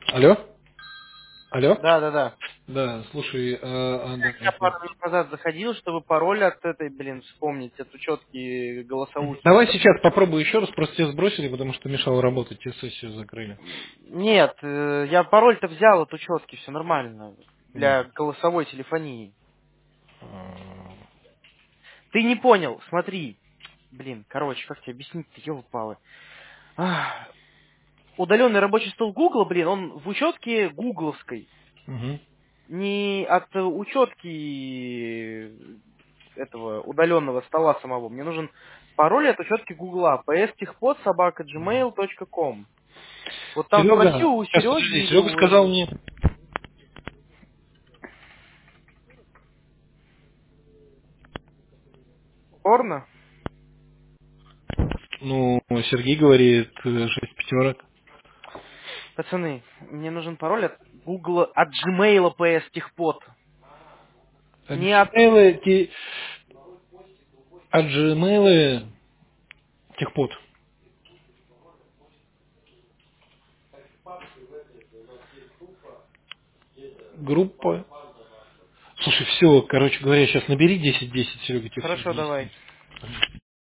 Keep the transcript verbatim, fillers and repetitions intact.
Алло? Алло? Да, да, да. Да, слушай, а, а, да, Я да. пару минут назад заходил, чтобы пароль от этой, блин, вспомнить, от учетки голосовухи. Давай сейчас попробую еще раз, просто тебя сбросили, потому что мешало работать, тебе сессию закрыли. Нет, э, я пароль-то взял от учетки, все нормально. М. Для голосовой телефонии. А, Ты не понял, смотри. Блин, короче, как тебе объяснить-то, ёлы-палы. Удаленный рабочий стол Гугла, блин, он в учетке гугловской. мгм. Не от э, учетки этого удаленного стола самого. Мне нужен пароль от учетки Гугла. pstechpod собака gmail точка com. Вот там спроси Серега, у сейчас подожди, Сереги или Серега у сказал этого мне, Орна. ну, Сергей говорит, э, шесть пятерок. Пацаны, мне нужен пароль от Гугла, от Gmail pstechpod. От Не от... Gmail, те- от Gmail техпод. Группа. Слушай, все, короче говоря, сейчас набери десять десять, Серега, тебе все Хорошо, давай. объяснит.